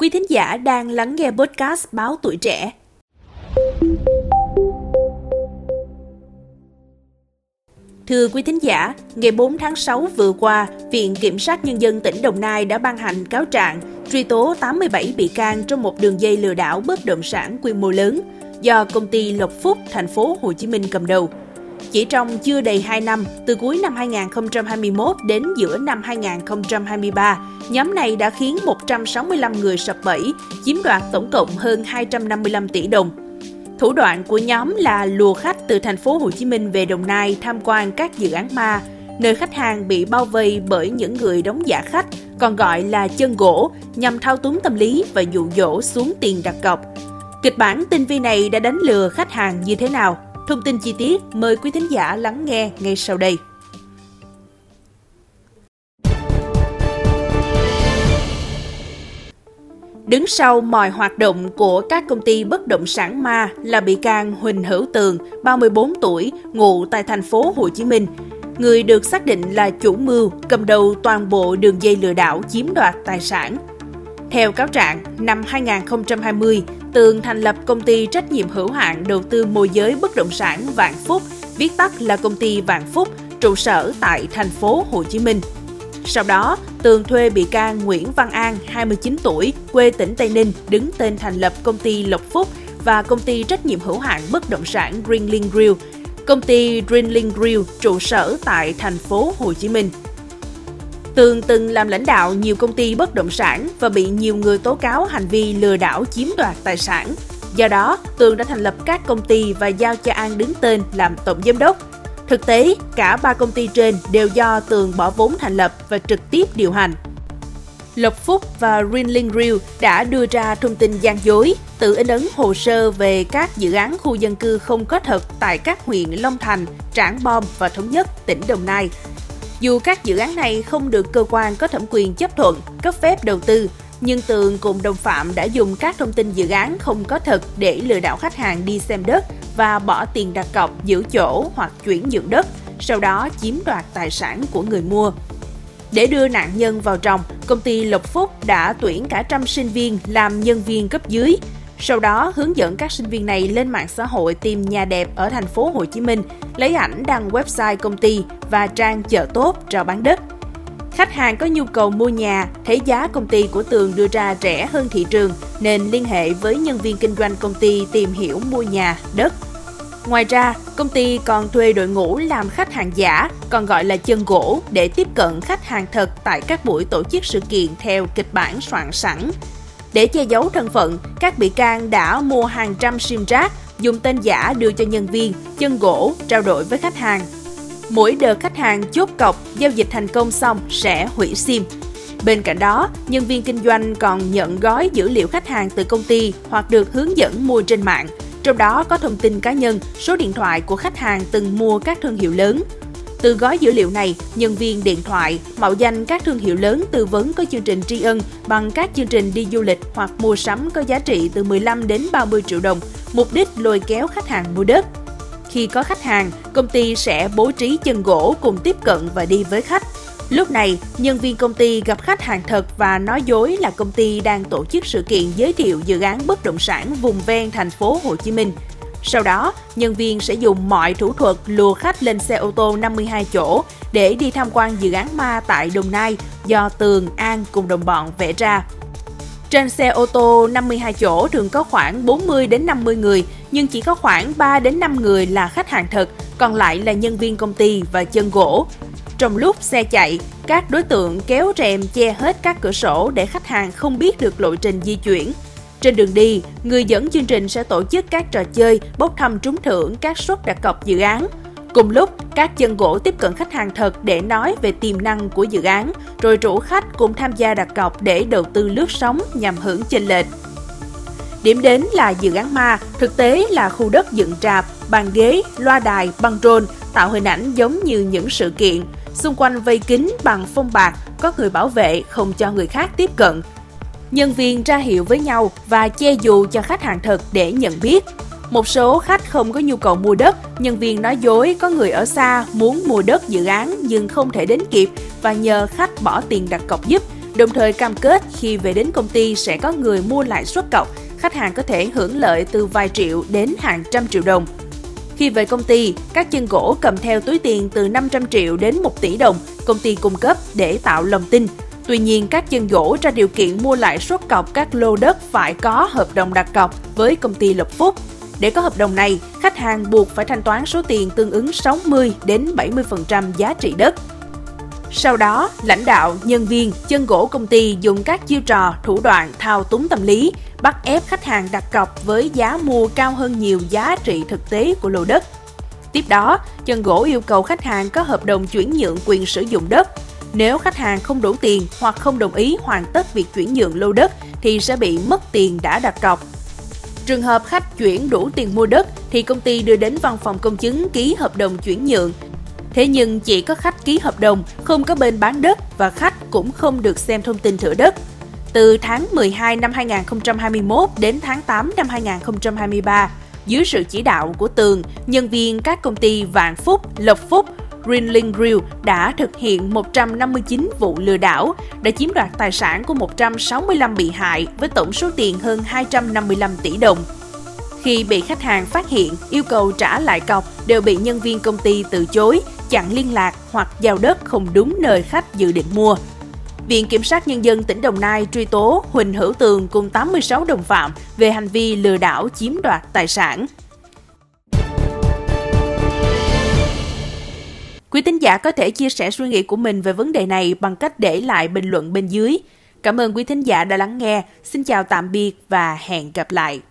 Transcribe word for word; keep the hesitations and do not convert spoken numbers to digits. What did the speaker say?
Quý thính giả đang lắng nghe podcast Báo Tuổi Trẻ. Thưa quý thính giả, ngày bốn tháng sáu vừa qua, Viện Kiểm sát Nhân dân tỉnh Đồng Nai đã ban hành cáo trạng truy tố tám mươi bảy bị can trong một đường dây lừa đảo bất động sản quy mô lớn do công ty Lộc Phúc, thành phố Hồ Chí Minh cầm đầu. Chỉ trong chưa đầy hai năm, từ cuối năm hai nghìn không trăm hai mươi mốt đến giữa năm hai nghìn không trăm hai mươi ba, nhóm này đã khiến một trăm sáu mươi lăm người sập bẫy, chiếm đoạt tổng cộng hơn hai trăm năm mươi lăm tỷ đồng. Thủ đoạn của nhóm là lùa khách từ thành phố Hồ Chí Minh về Đồng Nai tham quan các dự án ma, nơi khách hàng bị bao vây bởi những người đóng giả khách, còn gọi là chân gỗ, nhằm thao túng tâm lý và dụ dỗ xuống tiền đặt cọc. Kịch bản tinh vi này đã đánh lừa khách hàng như thế nào? Thông tin chi tiết mời quý thính giả lắng nghe ngay sau đây. Đứng sau mọi hoạt động của các công ty bất động sản ma là bị can Huỳnh Hữu Tường, ba mươi bốn tuổi, ngụ tại thành phố Hồ Chí Minh. Người được xác định là chủ mưu, cầm đầu toàn bộ đường dây lừa đảo chiếm đoạt tài sản. Theo cáo trạng, năm hai nghìn không trăm hai mươi, Tường thành lập công ty trách nhiệm hữu hạn đầu tư môi giới bất động sản Vạn Phúc, viết tắt là công ty Vạn Phúc, trụ sở tại thành phố Hồ Chí Minh. Sau đó, Tường thuê bị can Nguyễn Văn An, hai mươi chín tuổi, quê tỉnh Tây Ninh, đứng tên thành lập công ty Lộc Phúc và công ty trách nhiệm hữu hạn bất động sản Greenling Grill, công ty Greenling Grill, trụ sở tại thành phố Hồ Chí Minh. Tường từng làm lãnh đạo nhiều công ty bất động sản và bị nhiều người tố cáo hành vi lừa đảo chiếm đoạt tài sản. Do đó, Tường đã thành lập các công ty và giao cho An đứng tên làm tổng giám đốc. Thực tế, cả ba công ty trên đều do Tường bỏ vốn thành lập và trực tiếp điều hành. Lộc Phúc và Greenling Grill đã đưa ra thông tin gian dối, tự in ấn hồ sơ về các dự án khu dân cư không có thật tại các huyện Long Thành, Trảng Bom và Thống Nhất, tỉnh Đồng Nai. Dù các dự án này không được cơ quan có thẩm quyền chấp thuận, cấp phép đầu tư, nhưng Tường cùng đồng phạm đã dùng các thông tin dự án không có thật để lừa đảo khách hàng đi xem đất và bỏ tiền đặt cọc giữ chỗ hoặc chuyển nhượng đất, sau đó chiếm đoạt tài sản của người mua. Để đưa nạn nhân vào tròng, công ty Lộc Phúc đã tuyển cả trăm sinh viên làm nhân viên cấp dưới. Sau đó hướng dẫn các sinh viên này lên mạng xã hội tìm nhà đẹp ở thành phố Hồ Chí Minh, lấy ảnh đăng website công ty và trang chợ tốt rao bán đất. Khách hàng có nhu cầu mua nhà, thấy giá công ty của Tường đưa ra rẻ hơn thị trường nên liên hệ với nhân viên kinh doanh công ty tìm hiểu mua nhà, đất. Ngoài ra, công ty còn thuê đội ngũ làm khách hàng giả, còn gọi là chân gỗ, để tiếp cận khách hàng thật tại các buổi tổ chức sự kiện theo kịch bản soạn sẵn. Để che giấu thân phận, các bị can đã mua hàng trăm sim rác, dùng tên giả đưa cho nhân viên, chân gỗ, trao đổi với khách hàng. Mỗi đợt khách hàng chốt cọc, giao dịch thành công xong sẽ hủy sim. Bên cạnh đó, nhân viên kinh doanh còn nhận gói dữ liệu khách hàng từ công ty hoặc được hướng dẫn mua trên mạng. Trong đó có thông tin cá nhân, số điện thoại của khách hàng từng mua các thương hiệu lớn. Từ gói dữ liệu này, nhân viên điện thoại mạo danh các thương hiệu lớn tư vấn có chương trình tri ân bằng các chương trình đi du lịch hoặc mua sắm có giá trị từ mười lăm đến ba mươi triệu đồng, mục đích lôi kéo khách hàng mua đất. Khi có khách hàng, công ty sẽ bố trí chân gỗ cùng tiếp cận và đi với khách. Lúc này, nhân viên công ty gặp khách hàng thật và nói dối là công ty đang tổ chức sự kiện giới thiệu dự án bất động sản vùng ven thành phố Hồ Chí Minh. Sau đó, nhân viên sẽ dùng mọi thủ thuật lùa khách lên xe ô tô năm mươi hai chỗ để đi tham quan dự án ma tại Đồng Nai do Tường, An cùng đồng bọn vẽ ra. Trên xe ô tô năm mươi hai chỗ thường có khoảng bốn mươi đến năm mươi người, nhưng chỉ có khoảng ba đến năm người là khách hàng thật, còn lại là nhân viên công ty và chân gỗ. Trong lúc xe chạy, các đối tượng kéo rèm che hết các cửa sổ để khách hàng không biết được lộ trình di chuyển. Trên đường đi, người dẫn chương trình sẽ tổ chức các trò chơi, bốc thăm trúng thưởng các suất đặt cọc dự án. Cùng lúc, các chân gỗ tiếp cận khách hàng thật để nói về tiềm năng của dự án, rồi rủ khách cùng tham gia đặt cọc để đầu tư lướt sóng nhằm hưởng chênh lệch. Điểm đến là dự án ma, thực tế là khu đất dựng rạp, bàn ghế, loa đài, băng rôn, tạo hình ảnh giống như những sự kiện. Xung quanh vây kín bằng phông bạc, có người bảo vệ không cho người khác tiếp cận. Nhân viên ra hiệu với nhau và che dù cho khách hàng thật để nhận biết. Một số khách không có nhu cầu mua đất, nhân viên nói dối có người ở xa muốn mua đất dự án nhưng không thể đến kịp và nhờ khách bỏ tiền đặt cọc giúp, đồng thời cam kết khi về đến công ty sẽ có người mua lại suất cọc, khách hàng có thể hưởng lợi từ vài triệu đến hàng trăm triệu đồng. Khi về công ty, các chân gỗ cầm theo túi tiền từ năm trăm triệu đến một tỷ đồng, công ty cung cấp để tạo lòng tin. Tuy nhiên, các chân gỗ ra điều kiện mua lại suất cọc các lô đất phải có hợp đồng đặt cọc với công ty Lộc Phúc. Để có hợp đồng này, khách hàng buộc phải thanh toán số tiền tương ứng sáu mươi đến bảy mươi phần trăm giá trị đất. Sau đó, lãnh đạo, nhân viên, chân gỗ công ty dùng các chiêu trò, thủ đoạn thao túng tâm lý, bắt ép khách hàng đặt cọc với giá mua cao hơn nhiều giá trị thực tế của lô đất. Tiếp đó, chân gỗ yêu cầu khách hàng có hợp đồng chuyển nhượng quyền sử dụng đất. Nếu khách hàng không đủ tiền hoặc không đồng ý hoàn tất việc chuyển nhượng lô đất thì sẽ bị mất tiền đã đặt cọc. Trường hợp khách chuyển đủ tiền mua đất thì công ty đưa đến văn phòng công chứng ký hợp đồng chuyển nhượng. Thế nhưng chỉ có khách ký hợp đồng, không có bên bán đất và khách cũng không được xem thông tin thửa đất. Từ tháng mười hai năm hai nghìn không trăm hai mươi mốt đến tháng tám năm hai nghìn không trăm hai mươi ba, dưới sự chỉ đạo của Tường, nhân viên các công ty Vạn Phúc, Lộc Phúc, Greenlink Grill đã thực hiện một trăm năm mươi chín vụ lừa đảo, đã chiếm đoạt tài sản của một trăm sáu mươi lăm bị hại với tổng số tiền hơn hai trăm năm mươi lăm tỷ đồng. Khi bị khách hàng phát hiện, yêu cầu trả lại cọc đều bị nhân viên công ty từ chối, chặn liên lạc hoặc giao đất không đúng nơi khách dự định mua. Viện Kiểm sát Nhân dân tỉnh Đồng Nai truy tố Huỳnh Hữu Tường cùng tám mươi sáu đồng phạm về hành vi lừa đảo chiếm đoạt tài sản. Quý thính giả có thể chia sẻ suy nghĩ của mình về vấn đề này bằng cách để lại bình luận bên dưới. Cảm ơn quý thính giả đã lắng nghe. Xin chào tạm biệt và hẹn gặp lại.